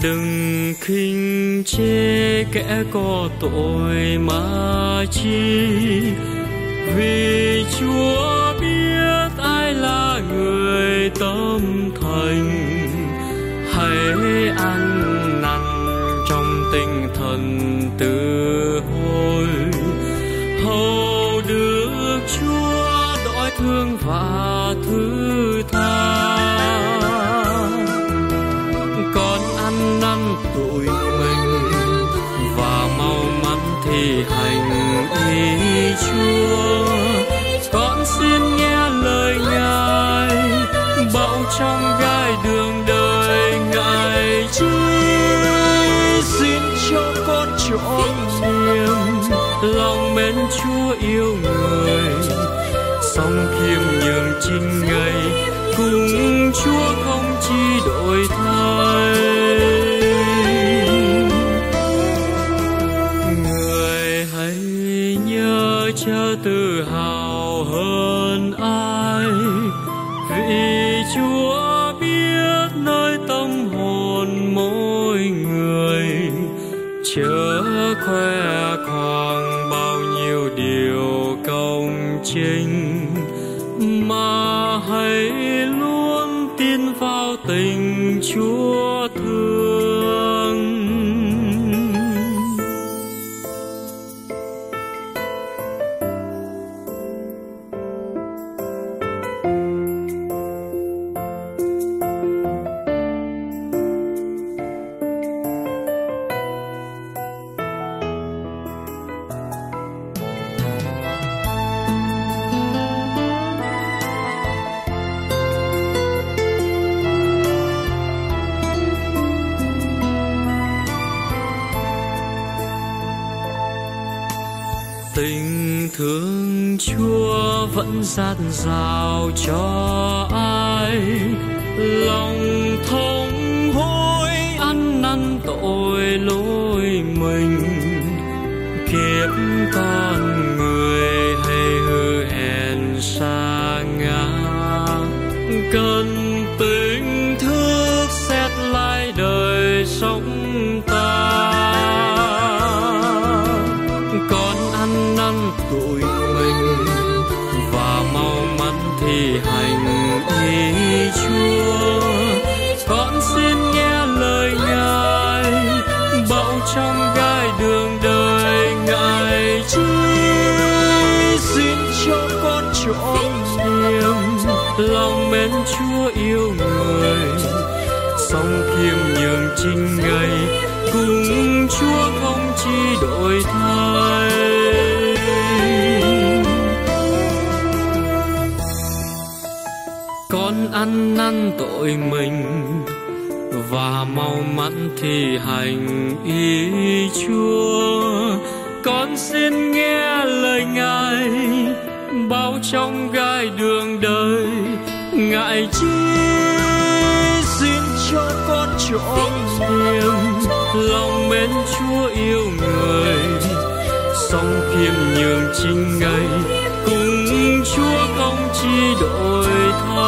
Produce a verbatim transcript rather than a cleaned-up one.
Đừng khinh chê kẻ có tội mà chi, vì Chúa biết ai là người tâm thành. Hãy ăn năn trong tinh thần từ hối, hầu được Chúa đói thương và thứ tha. Con ăn năn tội mình và mau mắn thi hành ý Chúa. Con xin nghe lời Ngài, bão trong gai đường đời Ngài chỉ. Xin cho con trọn niềm lòng mến Chúa yêu người, sống khiêm nhường chính Ngài, cùng Chúa không chi đổi thay. Người hãy nhớ chớ tự hào hơn ai, vì Chúa biết nơi tâm hồn mỗi người. Chớ khoe khoang bao nhiêu điều công chính, mà hãy luôn tin vào tình Chúa thương. Tình thương Chúa vẫn dạt dào cho ai, lòng thông hối ăn năn tội lỗi mình. Kiếp con người hay hư hèn sa ngã, cần tỉnh thức xét lại đời sống ta. Con ăn năn tội mình và mau mắn thi hành ý Chúa. Con xin nghe lời Ngài, bão trong gai đường đời Ngài chỉ. Xin cho con trọn niềm lòng mến Chúa yêu người, sống khiêm nhường chính Ngài, cùng Chúa không chi đổi thay. Con ăn năn tội mình và mau mắn thi hành ý Chúa. Con xin nghe lời Ngài, bao trong gai đường đời Ngài chỉ. Xin cho con trọn niềm lòng mến Chúa yêu người, sống khiêm nhường chính Ngài, cùng Chúa không chi đổi thay.